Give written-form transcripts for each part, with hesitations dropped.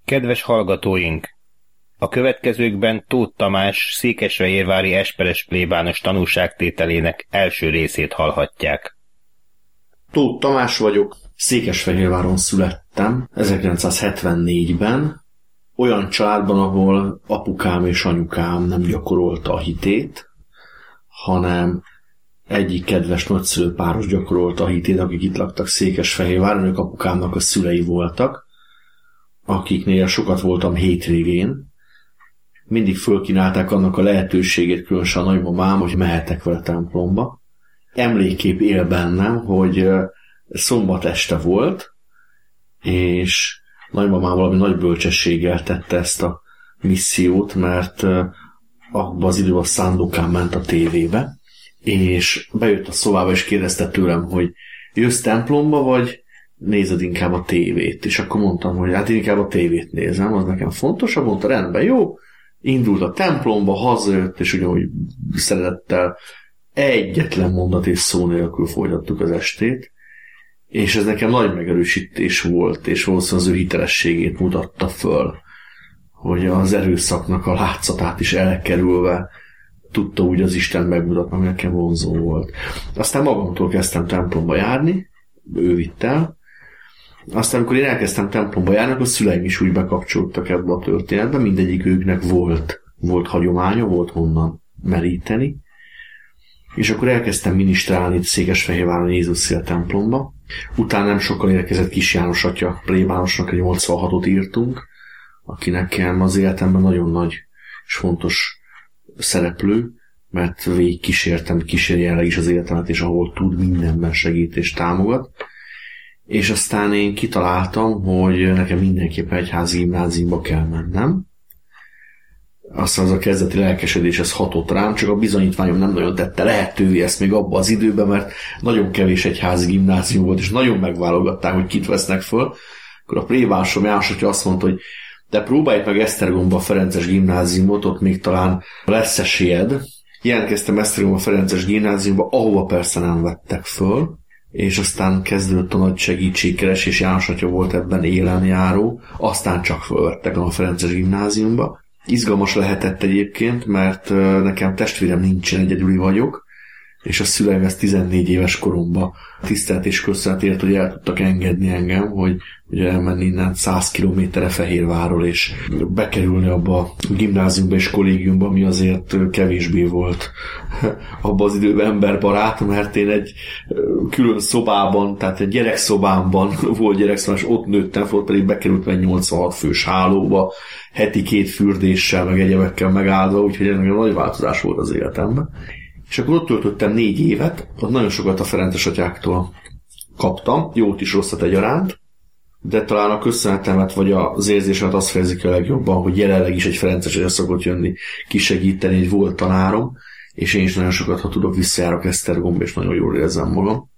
Kedves hallgatóink! A következőkben Tóth Tamás székesfehérvári esperes plébános tanúságtételének első részét hallhatják. Tóth Tamás vagyok, Székesfehérváron születtem 1974-ben, olyan családban, ahol apukám és anyukám nem gyakorolta a hitét, hanem egyik kedves nagyszülőpáros gyakorolta a hitét, akik itt laktak Székesfehérváron, ők apukámnak a szülei voltak, akiknél sokat voltam hétvégén. Mindig fölkínálták annak a lehetőségét, különösen a nagymamám, hogy mehetek vele templomba. Emlékkép él bennem, hogy szombat este volt, és nagymamám valami nagy bölcsességgel tette ezt a missziót, mert abban az időben a Szándokán ment a tévébe, és bejött a szobába, és kérdezte tőlem, hogy jössz templomba, vagy nézed inkább a tévét? És akkor mondtam, hogy hát inkább a tévét nézem, az nekem fontosabb. Mondta, rendben, jó. Indult a templomba, hazajött, és ugyanúgy szeretettel egyetlen mondat és szó nélkül folytattuk az estét, és ez nekem nagy megerősítés volt, és valószínűleg az ő hitelességét mutatta föl, hogy az erőszaknak a látszatát is elkerülve tudta úgy az Isten megmutatni, ami nekem vonzó volt. Aztán magamtól kezdtem templomba járni, ő vitt el. Aztán, amikor én elkezdtem templomba járni, akkor a szüleim is úgy bekapcsoltak ebbe a történetbe, mindegyik őknek volt hagyománya, volt honnan meríteni. És akkor elkezdtem minisztrálni Székesfehérváron Jézus Szél templomba. Utána nem sokkal érkezett Kis János atya plébánosnak, egy 86-ot írtunk, aki nekem az életemben nagyon nagy és fontos szereplő, mert végig kíséri jelenleg is az életemet, és ahol tud, mindenben segít és támogat. És aztán én kitaláltam, hogy nekem mindenképpen egyházi gimnáziumba kell mennem. Aztán az a kezdeti lelkesedés, ez hatott rám, csak a bizonyítványom nem nagyon tette lehetővé ezt még abban az időben, mert nagyon kevés egyházi gimnázium volt, és nagyon megválogatták, hogy kit vesznek föl. Akkor a plébánosom János atya azt mondta, hogy de próbálj meg Esztergomba a Ferences gimnáziumot, ott még talán lesz esélyed. Jelentkeztem Esztergomba a Ferences gimnáziumba, ahova persze nem vettek föl, és aztán kezdődött a nagy segítségkeresés, János atya volt ebben élenjáró, aztán csak fölvettek a Ferences gimnáziumba. Izgalmas lehetett egyébként, mert nekem testvérem nincsen, egyedüli vagyok, és a szüleim ezt 14 éves koromban tisztelt és köszönetért, hogy el tudtak engedni engem, hogy elmenni innen 100 kilométerre Fehérvárról, és bekerülni abba a gimnáziumba és kollégiumba, ami azért kevésbé volt abban az időben emberbarát, mert én egy külön szobában, tehát egy gyerekszobámban volt gyerekszobám, és ott nőttem fel, pedig bekerültem egy 86 fős hálóba, heti 2 fürdéssel, meg egyebekkel megáldva, úgyhogy ennek nagy változás volt az életemben. És akkor ott töltöttem 4 évet, ott nagyon sokat a Ferences atyáktól kaptam, jót is rosszat egyaránt, de talán a köszönetemet vagy az érzésemet azt fejezik a legjobban, hogy jelenleg is egy Ferences atya szokott jönni kisegíteni, egy volt tanárom, és én is nagyon sokat, ha tudok, visszajárok Esztergomba, és nagyon jól érzem magam.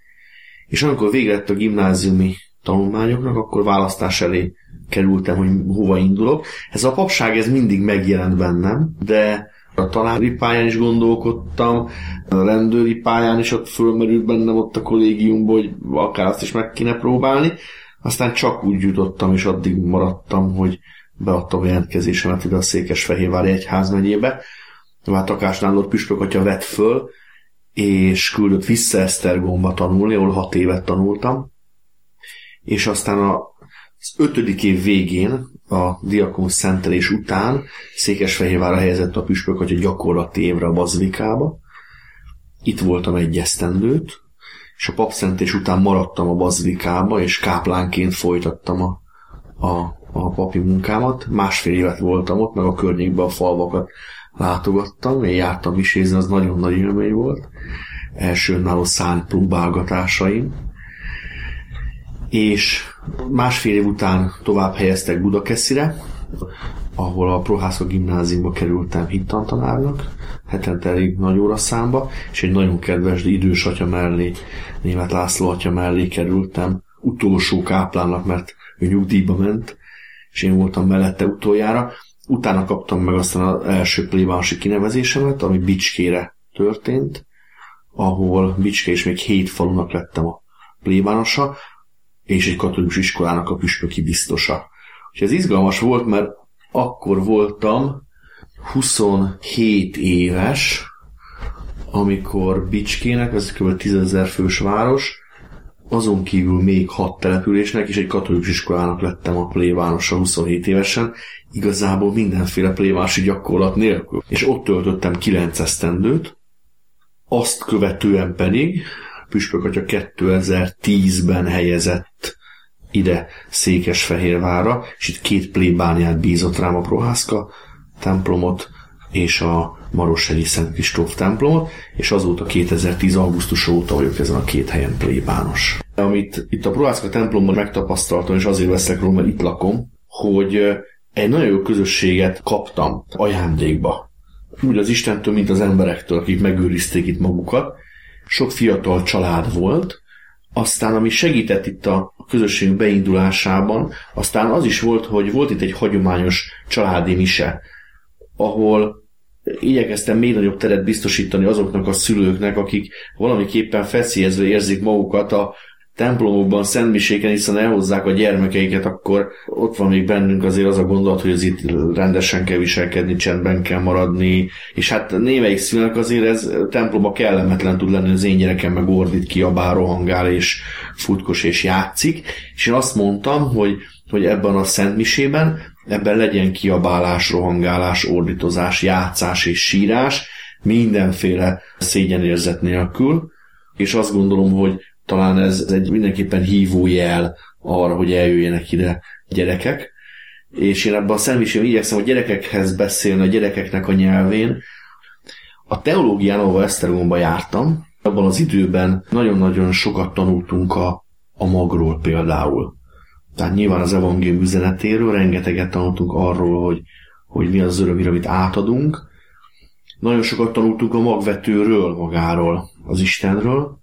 És amikor vége lett a gimnáziumi tanulmányoknak, akkor választás elé kerültem, hogy hova indulok. Ez a papság, ez mindig megjelent bennem, de a tanári pályán is gondolkodtam, a rendőri pályán is ott fölmerült bennem ott a kollégiumban, hogy akár azt is meg kéne próbálni. Aztán csak úgy jutottam, és addig maradtam, hogy beadtam a jelentkezésemet ide a Székesfehérvári Egyházmegyébe. Hát Takás Nándor püspök atya vett föl, és küldött vissza Esztergomba tanulni, ahol 6 évet tanultam. És aztán az 5. év végén, a diakónus szentelés után Székesfehérvárra helyezett a püspök atya gyakorlati évre a bazilikába. Itt voltam 1 esztendőt, és a papszentelés után maradtam a bazilikába, és káplánként folytattam a papi munkámat. 1,5 évet voltam ott, meg a környékben a falvakat látogattam, én jártam misézni, az nagyon nagy élmény volt. Első önálló szárnypróbálgatásaim. És 1,5 év után tovább helyeztek Budakeszire, ahol a Prohászka gimnáziumba kerültem hittantanárnak, hetente elég nagy óraszámba, és egy nagyon kedves idős atya mellé, Németh László atya mellé kerültem, utolsó káplánnak, mert ő nyugdíjba ment, és én voltam mellette utoljára. Utána kaptam meg aztán az első plébánosi kinevezésemet, ami Bicskére történt, ahol Bicske és még 7 falunak lettem a plébánosa, és egy katolikus iskolának a püspöki biztosa. És ez izgalmas volt, mert akkor voltam 27 éves, amikor Bicskének, ez kb. 10 000 fős város, azon kívül még 6 településnek és egy katolikus iskolának lettem a plébánosa 27 évesen, igazából mindenféle plébánosi gyakorlat nélkül. És ott töltöttem 9 esztendőt, azt követően pedig Püspök atya 2010-ben helyezett ide Székesfehérvárra, és itt 2 plébániát bízott rám, a Prohászka templomot és a Maroshegyi Szent Kristóf templomot, és azóta 2010. augusztus óta vagyok ezen a 2 helyen plébános. Amit itt a Prohászka templomban megtapasztaltam, és azért veszek róla, mert itt lakom, hogy egy nagyon jó közösséget kaptam ajándékba. Úgy az Istentől, mint az emberektől, akik megőrizték itt magukat. Sok fiatal család volt, aztán ami segített itt a közösség beindulásában, aztán az is volt, hogy volt itt egy hagyományos családi mise, ahol igyekeztem még nagyobb teret biztosítani azoknak a szülőknek, akik valamiképpen feszélyezve érzik magukat a templomokban, szentmiséken, hiszen elhozzák a gyermekeiket, akkor ott van még bennünk azért az a gondolat, hogy az itt rendesen kell viselkedni, csendben kell maradni, és hát némelyik szülőnek azért ez templomba kellemetlen tud lenni, az én gyerekem meg ordít, kiabál, rohangál, és futkos, és játszik, és én azt mondtam, hogy ebben a szentmisében, ebben legyen kiabálás, rohangálás, ordítozás, játszás és sírás, mindenféle szégyenérzet nélkül, és azt gondolom, hogy talán ez egy mindenképpen hívó jel arra, hogy eljöjjenek ide gyerekek, és én ebben a szentmisében igyekszem a gyerekekhez beszélni, a gyerekeknek a nyelvén. A teológián, ahol Esztergomba jártam, abban az időben nagyon-nagyon sokat tanultunk a magról például. Tehát nyilván az evangélium üzenetéről, rengeteget tanultunk arról, hogy mi az öröm, amit átadunk. Nagyon sokat tanultunk a magvetőről, magáról, az Istenről.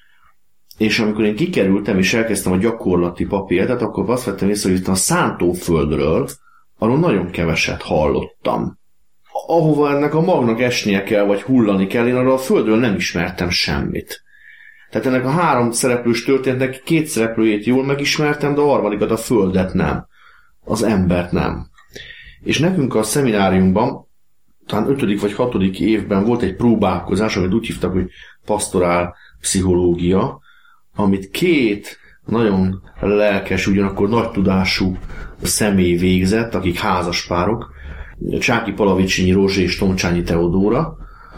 És amikor én kikerültem, és elkezdtem a gyakorlati papírt, akkor azt vettem észre, hogy itt a szántóföldről, arról nagyon keveset hallottam. Ahova ennek a magnak esnie kell, vagy hullani kell, én arról a földről nem ismertem semmit. Tehát ennek a 3 szereplős történetnek 2 szereplőjét jól megismertem, de a harmadikat, a földet nem. Az embert nem. És nekünk a szemináriumban, talán 5. vagy 6. évben volt egy próbálkozás, amit úgy hívtak, hogy pastorál pszichológia, amit 2 nagyon lelkes, ugyanakkor nagy tudású személy végzett, akik házaspárok, Csáki Palavicsinyi Rózsa és Tomcsányi Teodóra,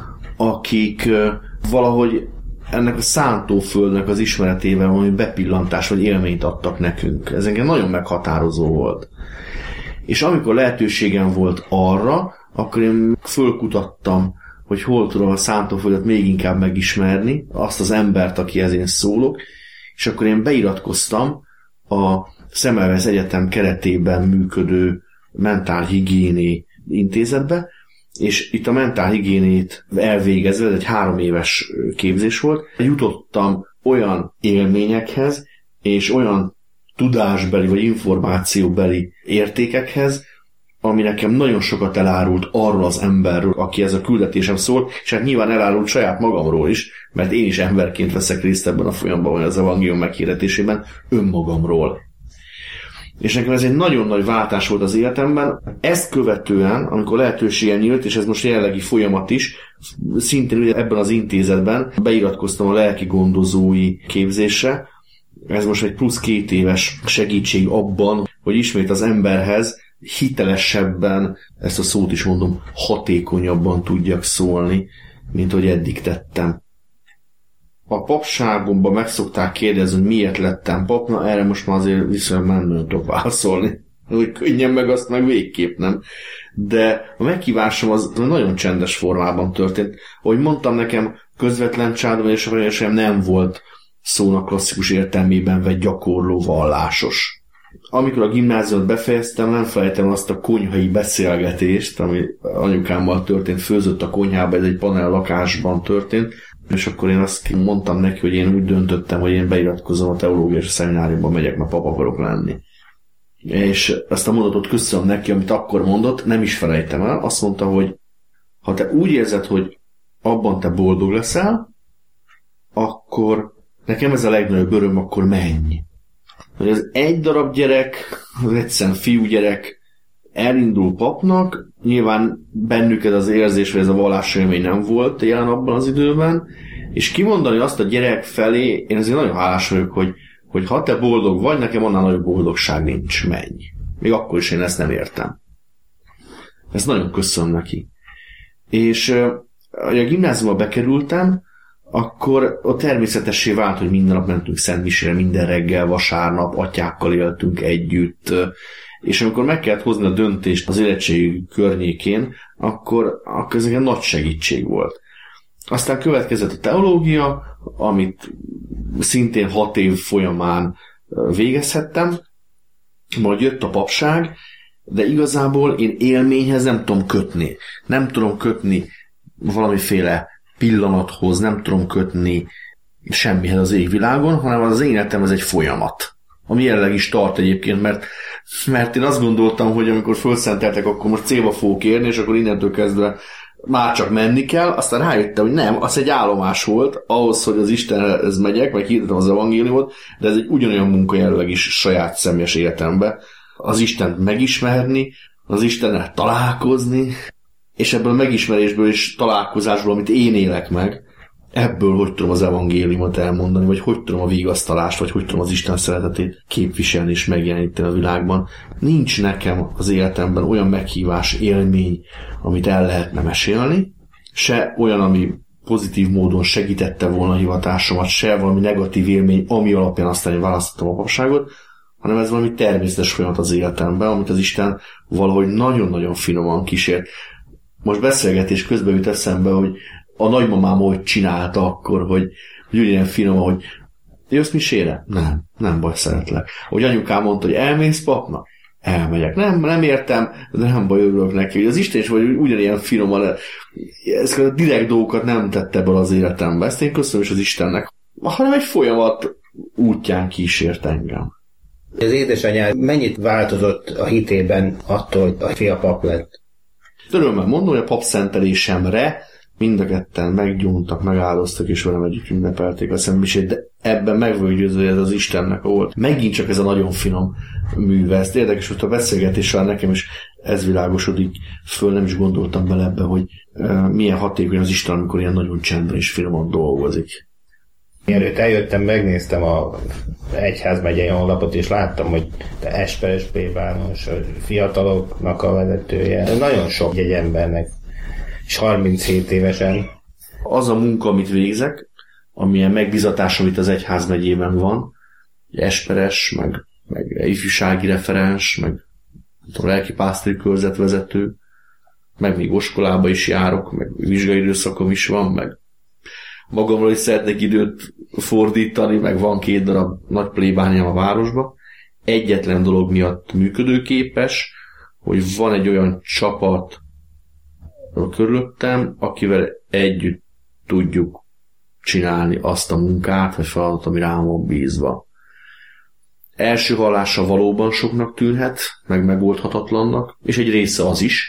akik valahogy ennek a szántóföldnek az ismeretében valami bepillantás vagy élményt adtak nekünk. Ez engem nagyon meghatározó volt. És amikor lehetőségem volt arra, akkor én fölkutattam, hogy hol tudom a szántóföldet még inkább megismerni, azt az embert, akihez én szólok, és akkor én beiratkoztam a Semmelweis Egyetem keretében működő mentálhigiéni intézetbe, és itt a mentálhigiénét elvégezve, ez egy 3 éves képzés volt, jutottam olyan élményekhez, és olyan tudásbeli vagy információbeli értékekhez, ami nekem nagyon sokat elárult arról az emberről, aki ez a küldetésem szól, és hát nyilván elárult saját magamról is, mert én is emberként veszek részt ebben a folyamban, vagy az evangélium meghirdetésében, önmagamról. És nekem ez egy nagyon nagy váltás volt az életemben. Ezt követően, amikor lehetőségem nyílt, és ez most jelenlegi folyamat is, szintén ebben az intézetben beiratkoztam a lelki gondozói képzésre. Ez most egy plusz 2 éves segítség abban, hogy ismét az emberhez hitelesebben, ezt a szót is mondom, hatékonyabban tudjak szólni, mint hogy eddig tettem. A papságomban meg szokták kérdezni, hogy miért lettem pap, na erre most már azért viszonylag nem nagyon tudok válaszolni. Hogy könnyen meg azt meg végképp nem. De a meghívásom az nagyon csendes formában történt. Ahogy mondtam, nekem közvetlen családom és nem volt szónak klasszikus értelmében vett gyakorló vallásos. Amikor a gimnáziumot befejeztem, nem felejtem azt a konyhai beszélgetést, ami anyukámmal történt, főzött a konyhába, ez egy panel lakásban történt, és akkor én azt mondtam neki, hogy én úgy döntöttem, hogy én beiratkozom a teológiai szemináriumban, megyek, mert pap akarok lenni. És ezt a mondatot köszönöm neki, amit akkor mondott, nem is felejtem el, azt mondta, hogy ha te úgy érzed, hogy abban te boldog leszel, akkor nekem ez a legnagyobb öröm, akkor menj. hogy az egy darab gyerek, az egyszerűen fiúgyerek elindul papnak, nyilván bennük ez az érzés, vagy ez a vallásélmény nem volt jelen abban az időben, és kimondani azt a gyerek felé, én azért nagyon hálás vagyok, hogy ha te boldog vagy, nekem annál nagyobb boldogság nincs, menj. Még akkor is én ezt nem értem. Ezt nagyon köszönöm neki. És a gimnáziumba bekerültem, akkor ott természetessé vált, hogy minden nap mentünk szentmisére, minden reggel, vasárnap, atyákkal éltünk együtt, és amikor meg kellett hozni a döntést az érettségi környékén, akkor ez egy nagy segítség volt. Aztán következett a teológia, amit szintén 6 év folyamán végezhettem, majd jött a papság, de igazából én élményhez nem tudom kötni. Nem tudom kötni valamiféle pillanathoz, nem tudom kötni semmihez az égvilágon, hanem az én életem ez egy folyamat. Ami jelenleg is tart egyébként, mert én azt gondoltam, hogy amikor fölszenteltek, akkor most célba fogok érni, és akkor innentől kezdve már csak menni kell, aztán rájöttem, hogy nem, az egy állomás volt, ahhoz, hogy az Istenhez megyek, vagy hirdetem az evangéliumot, de ez egy ugyanolyan munka jelenleg is saját személyes életemben. Az Istent megismerni, az Istennel találkozni, és ebből a megismerésből és találkozásból, amit én élek meg, ebből hogy tudom az evangéliumot elmondani, vagy hogy tudom a vigasztalást, vagy hogy tudom az Isten szeretetét képviselni és megjeleníteni a világban. Nincs nekem az életemben olyan meghívás, élmény, amit el lehetne mesélni, se olyan, ami pozitív módon segítette volna a hivatásomat, se valami negatív élmény, ami alapján aztán én választottam a papságot, hanem ez valami természetes folyamat az életemben, amit az Isten valahogy nagyon-nagyon finoman kísért. Most beszélgetés közben jut eszembe, hogy a nagymamám hogy csinálta akkor, hogy ugyanilyen finom, hogy jössz misére? Nem baj, szeretlek. Hogy anyukám mondta, hogy elmész papnak? Elmegyek. Nem értem, de nem baj, örülök neki. Hogy az Isten is vagy ugyanilyen finoman, ezeket a direkt dolgokat nem tette ebből az életembe. Ezt én köszönöm is az Istennek. Hanem egy folyamat útján kísért engem. Az édesanyád mennyit változott a hitében attól, hogy a fia pap lett? Örömmel mondom, hogy a papszentelésemre mind a ketten meggyóntak, megáldoztak, és velem együtt ünnepelték a szentmisét, de ebben meg vagyok győződve, hogy ez az Istennek volt. Megint csak ez a nagyon finom műve. Ezt érdekes, hogy a beszélgetéssel nekem is ez világosodik föl, nem is gondoltam bele ebbe, hogy milyen hatékony az Isten, amikor ilyen nagyon csendben és finoman dolgozik. Mielőtt eljöttem, megnéztem a egyházmegyei honlapot, és láttam, hogy te Esperes plébános, a fiataloknak a vezetője. Nagyon sok egy embernek, és 37 évesen. Az a munka, amit végzek, amilyen megbizatás, amit az egyházmegyében van, Esperes, meg ifjúsági referens, meg lelkipásztori körzetvezető, meg még oskolába is járok, meg vizsgai időszakom is van, meg magamról is szeretnék időt fordítani, meg van 2 darab nagy plébániám a városba. Egyetlen dolog miatt működőképes, hogy van egy olyan csapat körülöttem, akivel együtt tudjuk csinálni azt a munkát, vagy feladatot, ami rám van bízva. Első hallásra valóban soknak tűnhet, meg megoldhatatlannak, és egy része az is.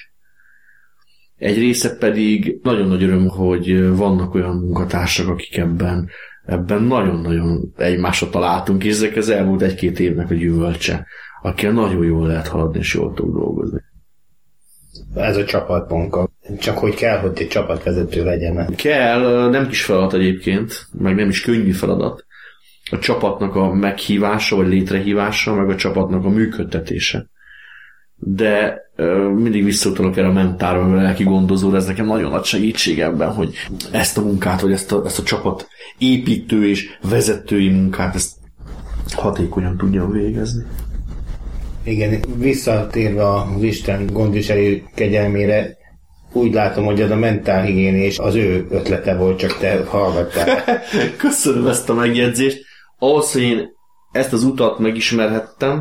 Egy része pedig nagyon nagy öröm, hogy vannak olyan munkatársak, akik ebben nagyon-nagyon egymásra találtunk, és ezek az elmúlt 1-2 évnek a gyümölcse, akikkel nagyon jól lehet haladni, és jól tud dolgozni. Ez a csapatmunka. Csak hogy kell, hogy egy csapatvezető legyen. Kell, nem kis feladat egyébként, meg nem is könnyű feladat. A csapatnak a meghívása, vagy létrehívása, meg a csapatnak a működtetése. De mindig visszautalok erre a mentára, a lelki gondozóra, ez nekem nagyon nagy segítség ebben, hogy ezt a munkát, vagy ezt a csapat építő és vezetői munkát, ezt hatékonyan tudjam végezni. Igen, visszatérve az Isten gondviselő kegyelmére, úgy látom, hogy ez a mentálhigiénés az ő ötlete volt, csak te hallgattál. Köszönöm ezt a megjegyzést. Ahhoz, hogy én ezt az utat megismerhettem,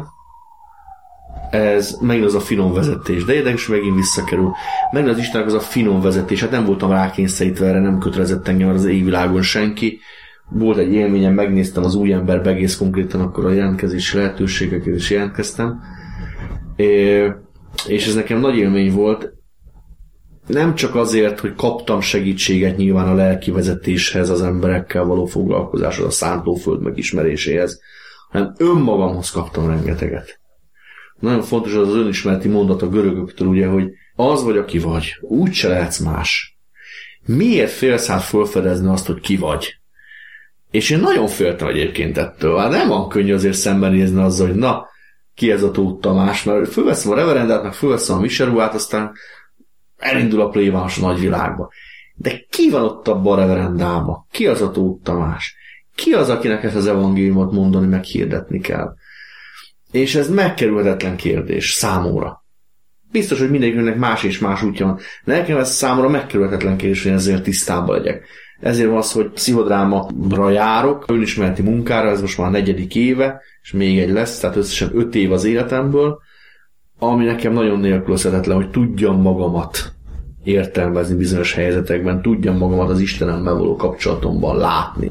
ez megint az a finom vezetés. De érdekes, megint visszakerül. Megint az Istennek az a finom vezetés. Hát nem voltam rákényszerítve erre, nem kötelezett engem az égvilágon senki. Volt egy élményem, megnéztem az új emberbe egész konkrétan, akkor a jelentkezési lehetőségeket is jelentkeztem. És ez nekem nagy élmény volt. Nem csak azért, hogy kaptam segítséget nyilván a lelki vezetéshez, az emberekkel való foglalkozáshoz, a szántóföld megismeréséhez, hanem önmagamhoz kaptam rengeteget. Nagyon fontos az önismereti mondat a görögöktől, ugye, hogy az vagy, aki vagy, úgyse lehetsz más. Miért félsz hát felfedezni azt, hogy ki vagy? És én nagyon féltem egyébként ettől. Hát nem van könnyű azért szembenézni azzal, hogy na, ki ez a Tóth Tamás, mert fölveszem a reverendát, meg fölveszem a miseruát, aztán elindul a plébános a nagyvilágba. De ki van ott abban a reverendában? Ki az a Tóth Tamás? Ki az, akinek ezt az evangéliumot mondani, meg hirdetni kell? És ez megkerülhetetlen kérdés számomra. Biztos, hogy mindenkinek más és más útja van. Nekem ez számomra megkerülhetetlen kérdés, hogy ezért tisztában legyek. Ezért van az, hogy pszichodrámara járok, önismereti munkára, ez most már a 4. éve, és még egy lesz, tehát összesen 5 év az életemből, ami nekem nagyon nélkülözhetetlen, hogy tudjam magamat értelmezni bizonyos helyzetekben, tudjam magamat az Istenemmel való kapcsolatomban látni.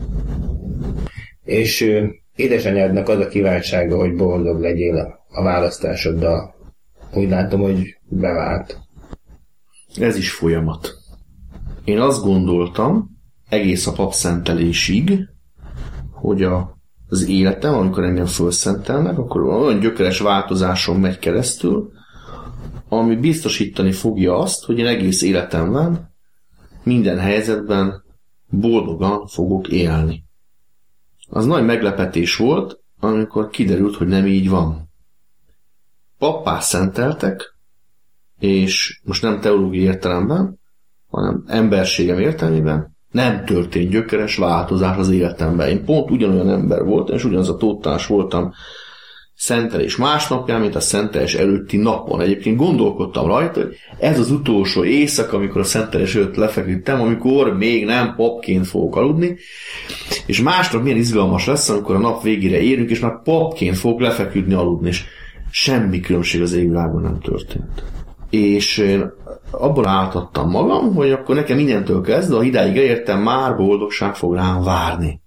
És édesanyádnak az a kívánsága, hogy boldog legyél a választásoddal. Úgy látom, hogy bevált. Ez is folyamat. Én azt gondoltam, egész a papszentelésig, hogy az életem, amikor engem fölszentelnek, akkor olyan gyökeres változáson megy keresztül, ami biztosítani fogja azt, hogy én egész életemben, minden helyzetben boldogan fogok élni. Az nagy meglepetés volt, amikor kiderült, hogy nem így van. Pappá szenteltek, és most nem teológiai értelemben, hanem emberségem értelmében nem történt gyökeres változás az életemben. Én pont ugyanolyan ember voltam, és ugyanaz a Tóth Tamás voltam szentelés másnapján, mint a szentelés előtti napon. Egyébként gondolkodtam rajta, hogy ez az utolsó éjszaka, amikor a szentelés előtt lefeküdtem, amikor még nem papként fogok aludni, és másnap milyen izgalmas lesz, amikor a nap végére érünk, és már papként fogok lefeküdni, aludni, és semmi különbség az égvilágon nem történt. És én abban áltattam magam, hogy akkor nekem innentől kezdve, ha idáig elértem, már boldogság fog rám várni.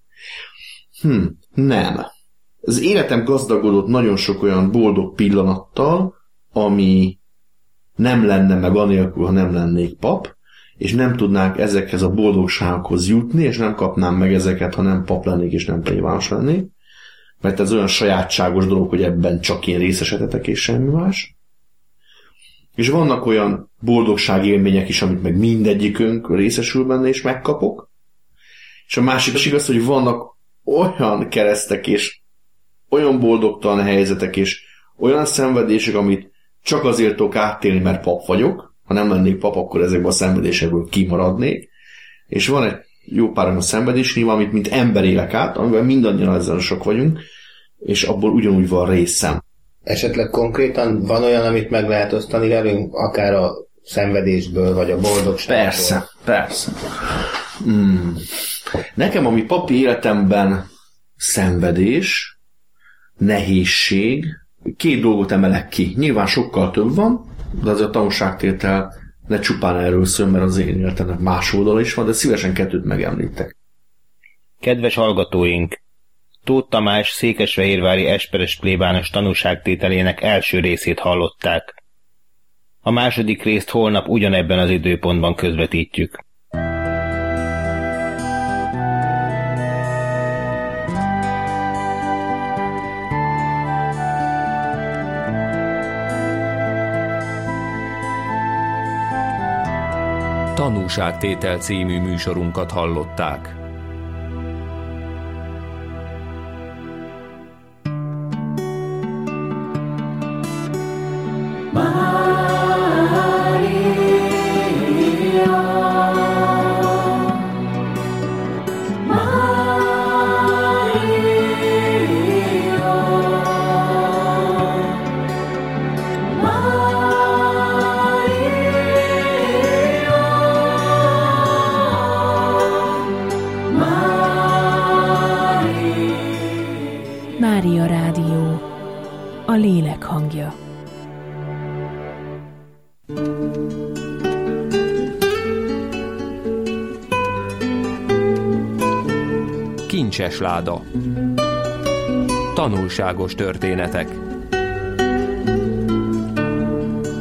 Nem. Az életem gazdagodott nagyon sok olyan boldog pillanattal, ami nem lenne meg anélkül, ha nem lennék pap, és nem tudnánk ezekhez a boldogságokhoz jutni, és nem kapnám meg ezeket, ha nem pap lennék, és nem plébános lennék. Mert ez olyan sajátságos dolog, hogy ebben csak én részesedhetek, és semmi más. És vannak olyan boldogságélmények is, amit meg mindegyikünk részesül benne, és megkapok. És a másik is igaz, hogy vannak olyan keresztek, és olyan boldogtalan helyzetek, és olyan szenvedések, amit csak azért tudok áttélni, mert pap vagyok. Ha nem lennék pap, akkor ezekből a szenvedésekből kimaradnék. És van egy jó pár olyan szenvedés, nyilván, amit mint ember élek át, amivel mindannyian ezzel sok vagyunk, és abból ugyanúgy van részem. Esetleg konkrétan van olyan, amit meg lehet osztani velünk, akár a szenvedésből, vagy a boldogságból? Persze. Nekem, ami papi életemben szenvedés, nehézség, 2 dolgot emelek ki. Nyilván sokkal több van, de az a tanúságtétel ne csupán erről szól, mert az én életemnek más oldala is van, de szívesen 2 megemlítek. Kedves hallgatóink! Tóth Tamás székesfehérvári esperes plébános tanúságtételének első részét hallották. A második részt holnap ugyanebben az időpontban közvetítjük. Tanúságtétel című műsorunkat hallották. Mária Rádió, a lélek hangja. Kincses láda. Tanulságos történetek.